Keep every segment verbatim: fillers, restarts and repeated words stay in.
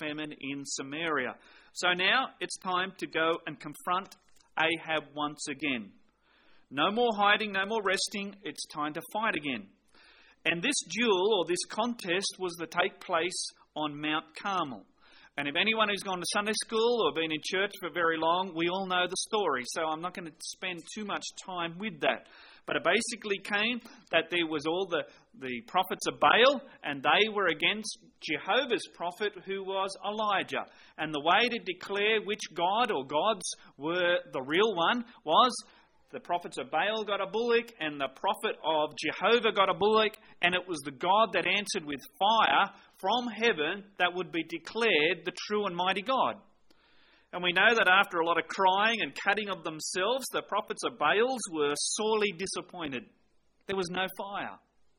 famine in Samaria. So now it's time to go and confront Ahab once again. No more hiding, no more resting. It's time to fight again. And this duel or this contest was to take place on Mount Carmel. And if anyone who's gone to Sunday school or been in church for very long, we all know the story. So I'm not going to spend too much time with that. But it basically came that there was all the, the prophets of Baal, and they were against Jehovah's prophet, who was Elijah. And the way to declare which God or gods were the real one was the prophets of Baal got a bullock and the prophet of Jehovah got a bullock, and it was the God that answered with fire from heaven that would be declared the true and mighty God. And we know that after a lot of crying and cutting of themselves, the prophets of Baals were sorely disappointed. There was no fire.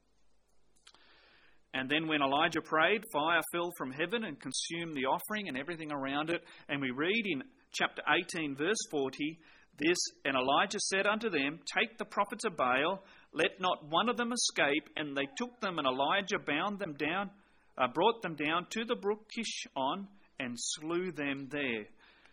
And then when Elijah prayed, fire fell from heaven and consumed the offering and everything around it. And we read in chapter eighteen, verse forty, this, and Elijah said unto them, take the prophets of Baal, let not one of them escape. And they took them, and Elijah bound them down, uh, brought them down to the brook Kishon, and slew them there.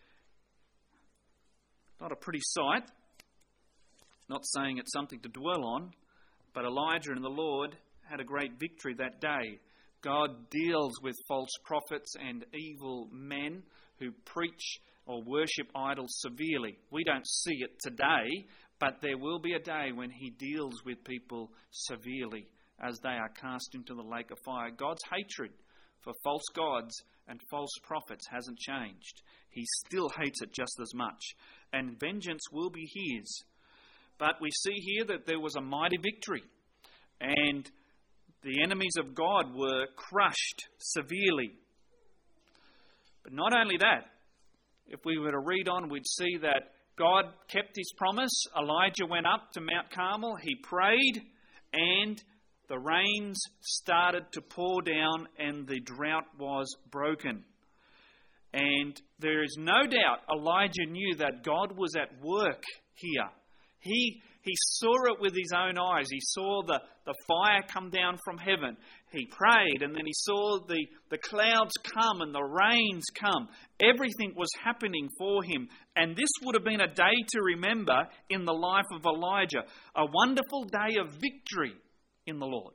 Not a pretty sight. Not saying it's something to dwell on, but Elijah and the Lord had a great victory that day. God deals with false prophets and evil men who preach or worship idols severely. We don't see it today, but there will be a day when he deals with people severely as they are cast into the lake of fire. God's hatred for false gods and false prophets hasn't changed. He still hates it just as much. And vengeance will be his. But we see here that there was a mighty victory. And the enemies of God were crushed severely. But not only that, if we were to read on, we'd see that God kept his promise. Elijah went up to Mount Carmel. He prayed, and the rains started to pour down, and the drought was broken. And there is no doubt Elijah knew that God was at work here. He he saw it with his own eyes. He saw the, the fire come down from heaven. He prayed, and then he saw the, the clouds come and the rains come. Everything was happening for him. And this would have been a day to remember in the life of Elijah. A wonderful day of victory in the Lord.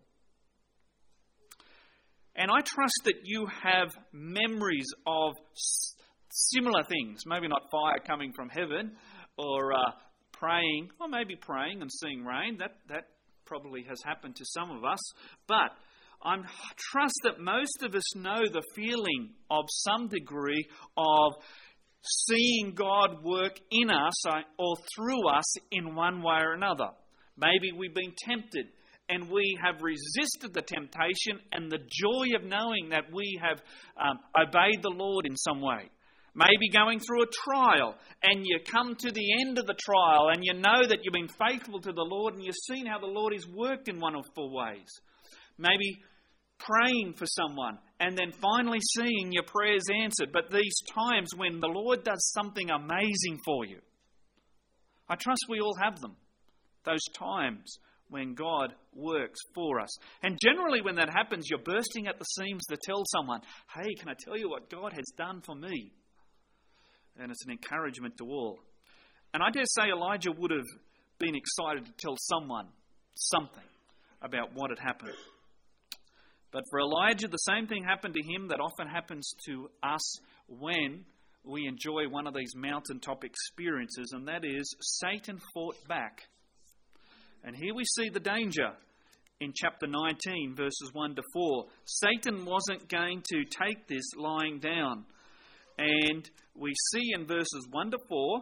And I trust that you have memories of similar things. Maybe not fire coming from heaven, or uh, praying, or maybe praying and seeing rain. That that probably has happened to some of us. But I trust that most of us know the feeling of some degree of seeing God work in us or through us in one way or another. Maybe we've been tempted and we have resisted the temptation, and the joy of knowing that we have um, obeyed the Lord in some way. Maybe going through a trial, and you come to the end of the trial, and you know that you've been faithful to the Lord, and you've seen how the Lord has worked in wonderful ways. Maybe praying for someone, and then finally seeing your prayers answered. But these times when the Lord does something amazing for you, I trust we all have them. Those times when God works for us. And generally when that happens, you're bursting at the seams to tell someone, hey, can I tell you what God has done for me? And it's an encouragement to all. And I dare say Elijah would have been excited to tell someone something about what had happened. But for Elijah, the same thing happened to him that often happens to us when we enjoy one of these mountaintop experiences, and that is Satan fought back. And here we see the danger in chapter nineteen, verses one to four. Satan wasn't going to take this lying down. And we see in verses one to four,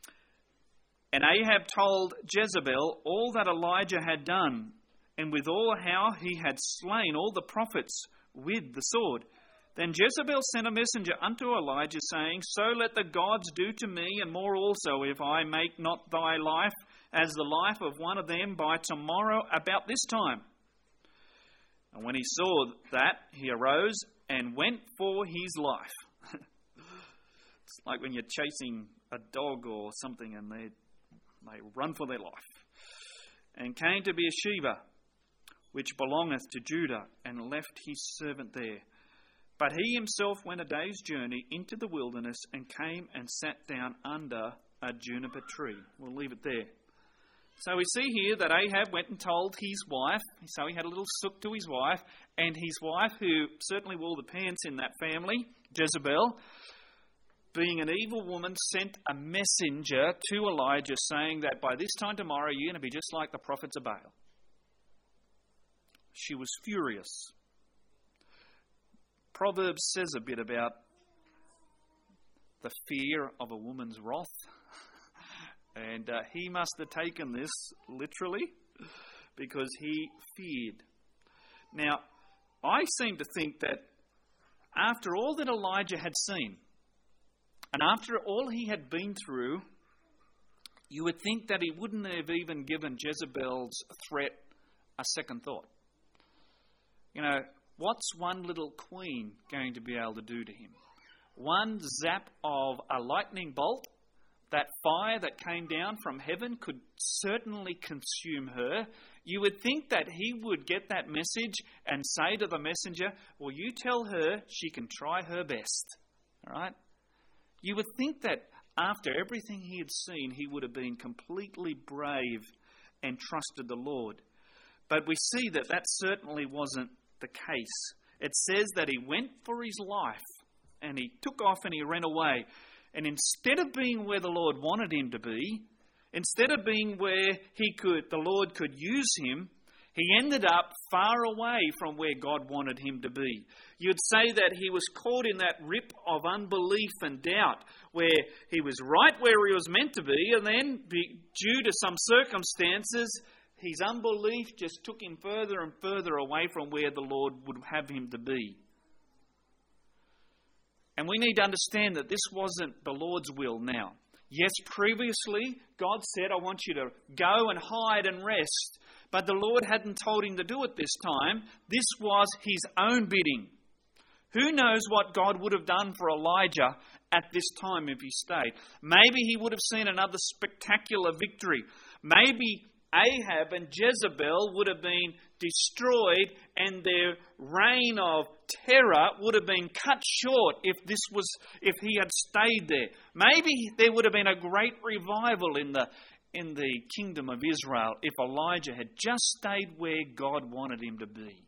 and Ahab told Jezebel all that Elijah had done, and withal how he had slain all the prophets with the sword. Then Jezebel sent a messenger unto Elijah, saying, so let the gods do to me, and more also, if I make not thy life as the life of one of them by tomorrow about this time. And when he saw that, he arose and went for his life. It's like when you're chasing a dog or something and they they run for their life. And came to Beersheba, which belongeth to Judah, and left his servant there. But he himself went a day's journey into the wilderness and came and sat down under a juniper tree. We'll leave it there. So we see here that Ahab went and told his wife, so he had a little sook to his wife, and his wife, who certainly wore the pants in that family, Jezebel, being an evil woman, sent a messenger to Elijah saying that by this time tomorrow you're going to be just like the prophets of Baal. She was furious. Proverbs says a bit about the fear of a woman's wrath. And uh, he must have taken this literally because he feared. Now, I seem to think that after all that Elijah had seen, and after all he had been through, you would think that he wouldn't have even given Jezebel's threat a second thought. You know, what's one little queen going to be able to do to him? One zap of a lightning bolt, that fire that came down from heaven could certainly consume her. You would think that he would get that message and say to the messenger, well, you tell her she can try her best. All right? You would think that after everything he had seen, he would have been completely brave and trusted the Lord. But we see that that certainly wasn't the case. It says that he went for his life and he took off and he ran away. And instead of being where the Lord wanted him to be, instead of being where he could, the Lord could use him, he ended up far away from where God wanted him to be. You'd say that he was caught in that rip of unbelief and doubt, where he was right where he was meant to be, and then, due to some circumstances, his unbelief just took him further and further away from where the Lord would have him to be. And we need to understand that this wasn't the Lord's will now. Yes, previously, God said, I want you to go and hide and rest. But the Lord hadn't told him to do it this time. This was his own bidding. Who knows what God would have done for Elijah at this time if he stayed? Maybe he would have seen another spectacular victory. Maybe Ahab and Jezebel would have been destroyed and their reign of terror would have been cut short if this was if he had stayed there. Maybe there would have been a great revival in the in the kingdom of Israel if Elijah had just stayed where God wanted him to be.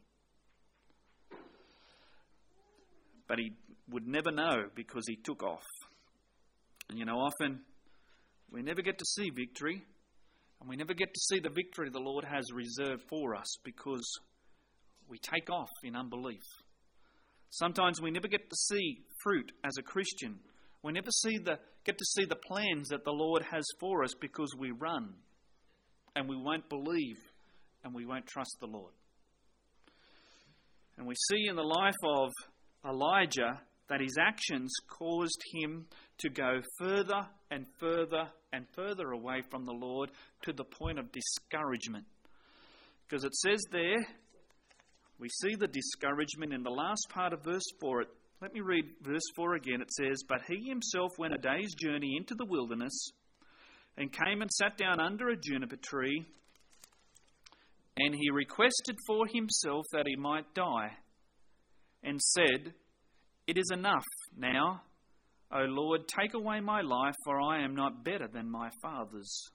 But he would never know because he took off. And you know, often we never get to see victory. And we never get to see the victory the Lord has reserved for us because we take off in unbelief. Sometimes we never get to see fruit as a Christian. We never see the get to see the plans that the Lord has for us because we run and we won't believe and we won't trust the Lord. And we see in the life of Elijah that his actions caused him to go further and further and further away from the Lord to the point of discouragement. Because it says there, we see the discouragement in the last part of verse four. Let me read verse four again. It says, but he himself went a day's journey into the wilderness and came and sat down under a juniper tree, and he requested for himself that he might die, and said, it is enough now, O Lord, take away my life, for I am not better than my fathers.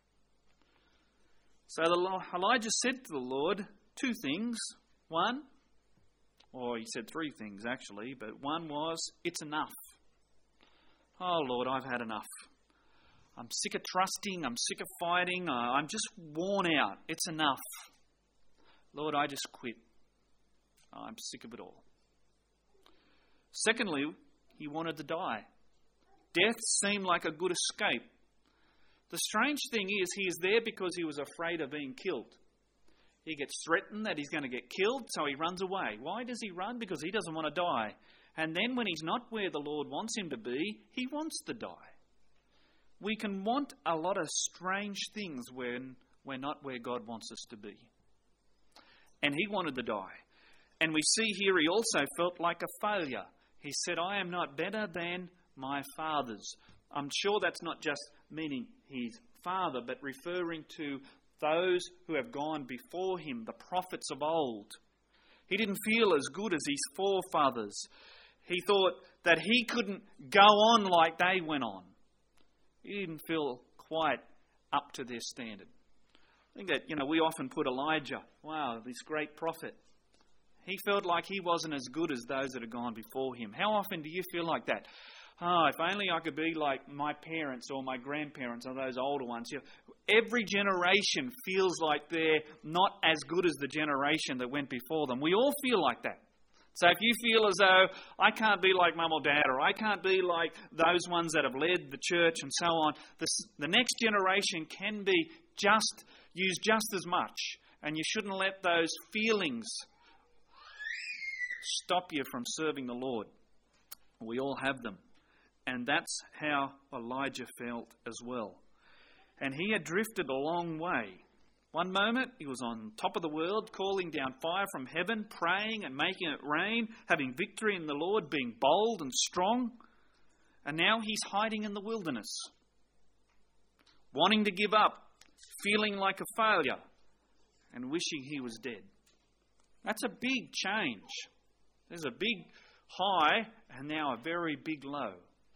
So Elijah said to the Lord two things. One, or he said three things actually, but one was, it's enough. Oh Lord, I've had enough. I'm sick of trusting, I'm sick of fighting, I'm just worn out. It's enough. Lord, I just quit. I'm sick of it all. Secondly, he wanted to die. Death seemed like a good escape. The strange thing is, he is there because he was afraid of being killed. He gets threatened that he's going to get killed, so he runs away. Why does he run? Because he doesn't want to die. And then when he's not where the Lord wants him to be, he wants to die. We can want a lot of strange things when we're not where God wants us to be. And he wanted to die. And we see here he also felt like a failure. He said, I am not better than my fathers. I'm sure that's not just meaning his father, but referring to those who have gone before him, the prophets of old. He didn't feel as good as his forefathers. He thought that he couldn't go on like they went on. He didn't feel quite up to their standard. I think that, you know, we often put Elijah, wow, this great prophet. He felt like he wasn't as good as those that had gone before him. How often do you feel like that? Oh, if only I could be like my parents or my grandparents or those older ones. You know, every generation feels like they're not as good as the generation that went before them. We all feel like that. So if you feel as though I can't be like mum or dad, or I can't be like those ones that have led the church and so on, this, the next generation can be just used just as much. And you shouldn't let those feelings stop you from serving the Lord. We all have them. And that's how Elijah felt as well. And he had drifted a long way. One moment he was on top of the world, calling down fire from heaven, praying and making it rain, having victory in the Lord, being bold and strong. And now he's hiding in the wilderness, wanting to give up, feeling like a failure, and wishing he was dead. That's a big change. There's a big high and now a very big low.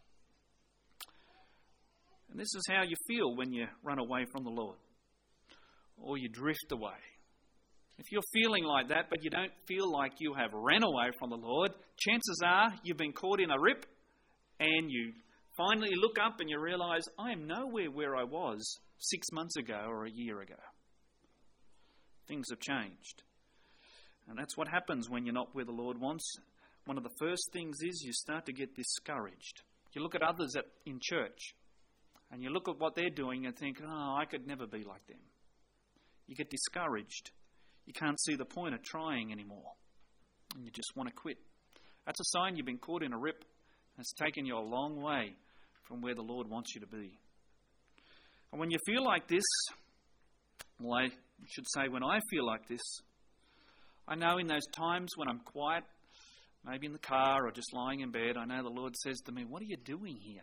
And this is how you feel when you run away from the Lord, or you drift away. If you're feeling like that, but you don't feel like you have ran away from the Lord, chances are you've been caught in a rip, and you finally look up and you realise, I am nowhere where I was six months ago or a year ago. Things have changed. And that's what happens when you're not where the Lord wants. One of the first things is you start to get discouraged. You look at others at, in church, and you look at what they're doing and think, oh, I could never be like them. You get discouraged. You can't see the point of trying anymore. And you just want to quit. That's a sign you've been caught in a rip. And it's taken you a long way from where the Lord wants you to be. And when you feel like this, well, I should say when I feel like this, I know in those times when I'm quiet, maybe in the car or just lying in bed, I know the Lord says to me, what are you doing here?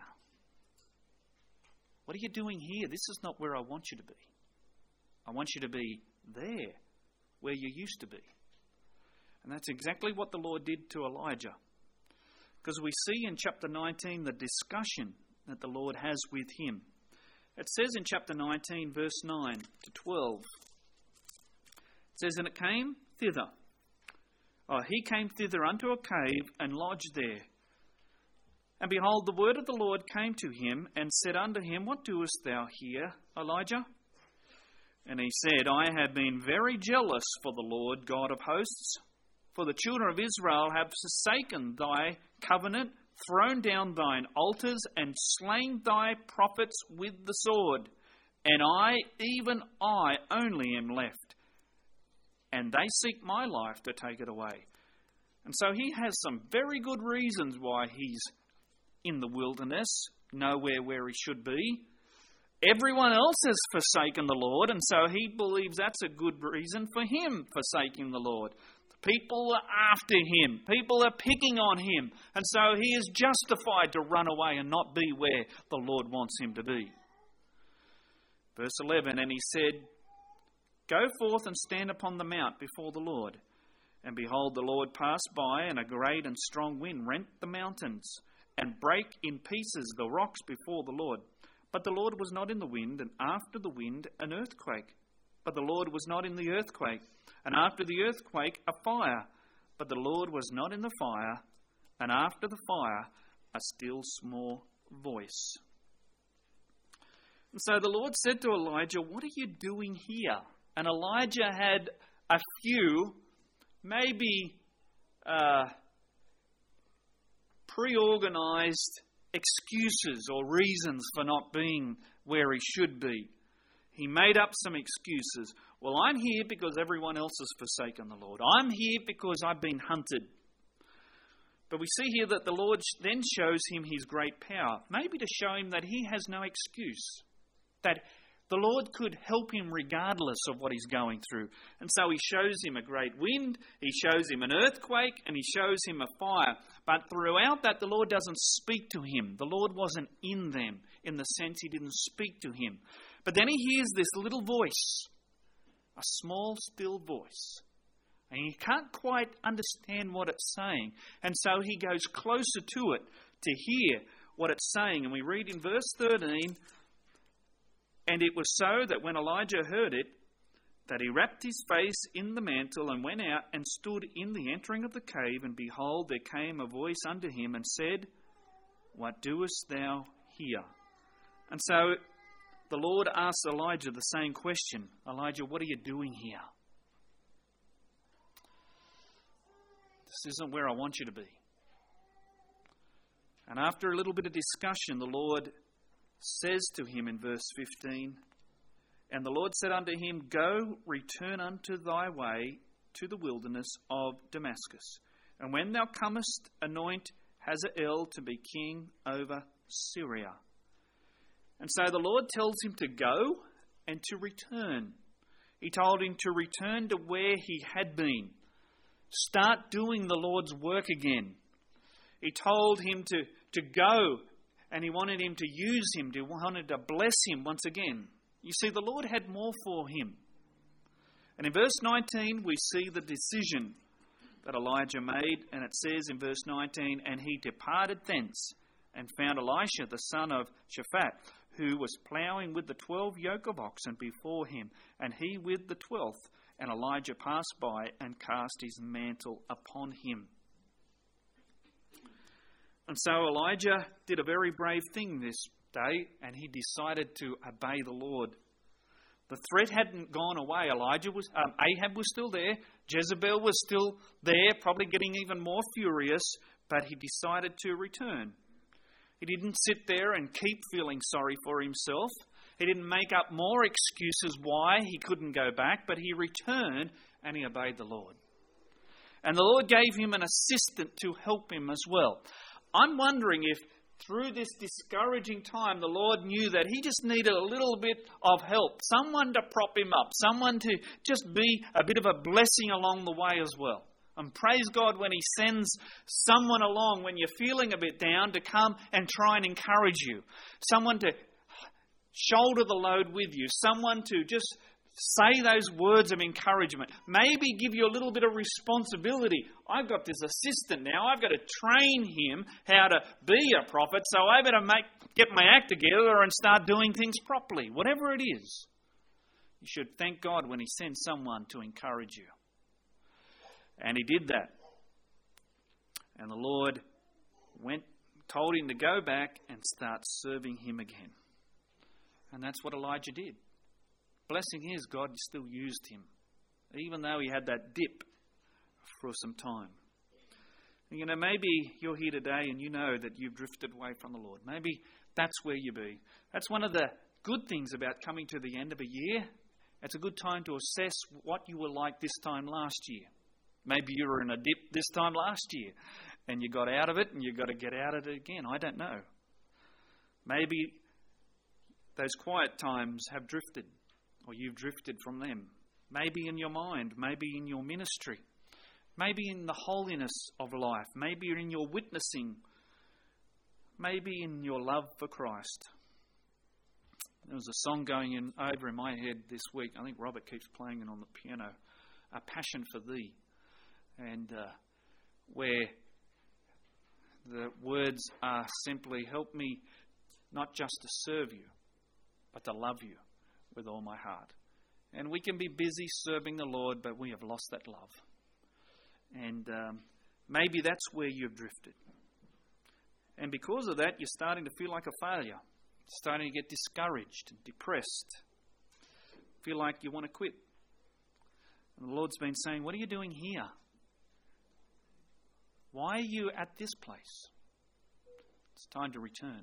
What are you doing here? This is not where I want you to be. I want you to be there, where you used to be. And that's exactly what the Lord did to Elijah. Because we see in chapter nineteen the discussion that the Lord has with him. It says in chapter nineteen, verse nine to twelve, it says, And it came thither. Oh, he came thither unto a cave and lodged there. And behold, the word of the Lord came to him and said unto him, What doest thou here, Elijah? And he said, I have been very jealous for the Lord God of hosts, for the children of Israel have forsaken thy covenant, thrown down thine altars, and slain thy prophets with the sword. And I, even I, only am left, and they seek my life to take it away. And so he has some very good reasons why he's in the wilderness, nowhere where he should be. Everyone else has forsaken the Lord, and so he believes that's a good reason for him forsaking the Lord. People are after him. People are picking on him. And so he is justified to run away and not be where the Lord wants him to be. Verse eleven, And he said, Go forth and stand upon the mount before the Lord. And behold, the Lord passed by, and a great and strong wind rent the mountains, and brake in pieces the rocks before the Lord. But the Lord was not in the wind, and after the wind an earthquake. But the Lord was not in the earthquake, and after the earthquake a fire. But the Lord was not in the fire, and after the fire a still small voice. And so the Lord said to Elijah, What are you doing here? And Elijah had a few, maybe uh, pre-organised excuses or reasons for not being where he should be. He made up some excuses. Well, I'm here because everyone else has forsaken the Lord. I'm here because I've been hunted. But we see here that the Lord then shows him his great power, maybe to show him that he has no excuse, that the Lord could help him regardless of what he's going through. And so he shows him a great wind, he shows him an earthquake, and he shows him a fire. But throughout that, the Lord doesn't speak to him. The Lord wasn't in them, in the sense he didn't speak to him. But then he hears this little voice, a small, still voice. And he can't quite understand what it's saying. And so he goes closer to it to hear what it's saying. And we read in verse thirteen, "And it was so that when Elijah heard it, that he wrapped his face in the mantle and went out and stood in the entering of the cave. And behold, there came a voice unto him and said, What doest thou here?" And so the Lord asks Elijah the same question. "Elijah, what are you doing here? This isn't where I want you to be." And after a little bit of discussion, the Lord says to him in verse fifteen, "And the Lord said unto him, Go, return unto thy way to the wilderness of Damascus. And when thou comest, anoint Hazael to be king over Syria." And so the Lord tells him to go and to return. He told him to return to where he had been. Start doing the Lord's work again. He told him to, to go, and he wanted him to use him, he wanted to bless him once again. You see, the Lord had more for him. And in verse nineteen, we see the decision that Elijah made. And it says in verse nineteen, "And he departed thence and found Elisha the son of Shaphat, who was ploughing with the twelve yoke of oxen before him, and he with the twelfth. And Elijah passed by and cast his mantle upon him." And so Elijah did a very brave thing this day, and he decided to obey the Lord. The threat hadn't gone away. Elijah was, um, Ahab was still there. Jezebel was still there, probably getting even more furious, but he decided to return. He didn't sit there and keep feeling sorry for himself. He didn't make up more excuses why he couldn't go back, but he returned and he obeyed the Lord. And the Lord gave him an assistant to help him as well. I'm wondering if through this discouraging time, the Lord knew that he just needed a little bit of help, someone to prop him up, someone to just be a bit of a blessing along the way as well. And praise God when he sends someone along when you're feeling a bit down to come and try and encourage you. Someone to shoulder the load with you. Someone to just say those words of encouragement. Maybe give you a little bit of responsibility. I've got this assistant now. I've got to train him how to be a prophet, so I better make, get my act together and start doing things properly. Whatever it is, you should thank God when he sends someone to encourage you. And he did that. And the Lord went, told him to go back and start serving him again. And that's what Elijah did. Blessing is, God still used him, even though he had that dip for some time. You know, maybe you're here today and you know that you've drifted away from the Lord. Maybe that's where you be. That's one of the good things about coming to the end of a year. It's a good time to assess what you were like this time last year. Maybe you were in a dip this time last year and you got out of it and you've got to get out of it again. I don't know. Maybe those quiet times have drifted, or you've drifted from them. Maybe in your mind, maybe in your ministry, maybe in the holiness of life, maybe in your witnessing, maybe in your love for Christ. There was a song going in over in my head this week. I think Robert keeps playing it on the piano. A Passion for Thee. And uh, where the words are simply, help me not just to serve you, but to love you with all my heart. And we can be busy serving the Lord, but we have lost that love. And um, maybe that's where you've drifted. And because of that, you're starting to feel like a failure. Starting to get discouraged and depressed. Feel like you want to quit. And the Lord's been saying, what are you doing here? Why are you at this place? It's time to return.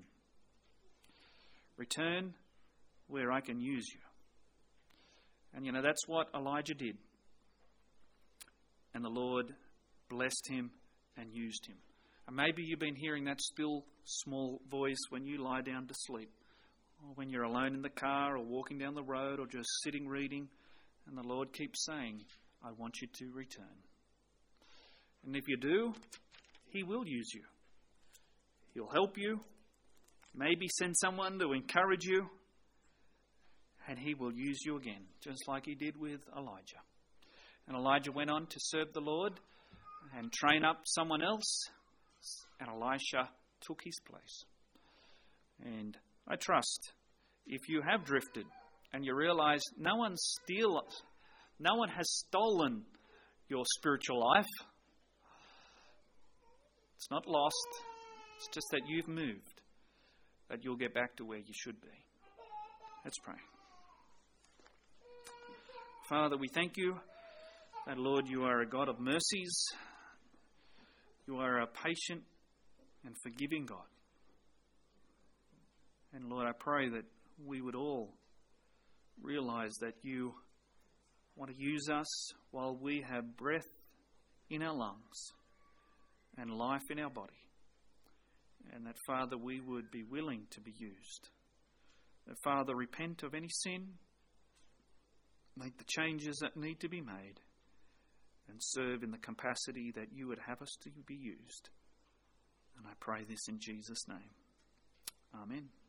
Return where I can use you. And you know, that's what Elijah did. And the Lord blessed him and used him. And maybe you've been hearing that still small voice when you lie down to sleep, or when you're alone in the car, or walking down the road, or just sitting reading. And the Lord keeps saying, I want you to return. And if you do, He will use you. He'll help you. Maybe send someone to encourage you. And He will use you again, just like He did with Elijah. And Elijah went on to serve the Lord and train up someone else, and Elisha took his place. And I trust if you have drifted and you realize no one steal, no one has stolen your spiritual life, it's not lost, it's just that you've moved, that you'll get back to where you should be. Let's pray. Father, we thank you that, Lord, you are a God of mercies. You are a patient and forgiving God. And Lord, I pray that we would all realize that you want to use us while we have breath in our lungs and life in our body. And that, Father, we would be willing to be used. That, Father, repent of any sin, make the changes that need to be made, and serve in the capacity that you would have us to be used. And I pray this in Jesus' name. Amen.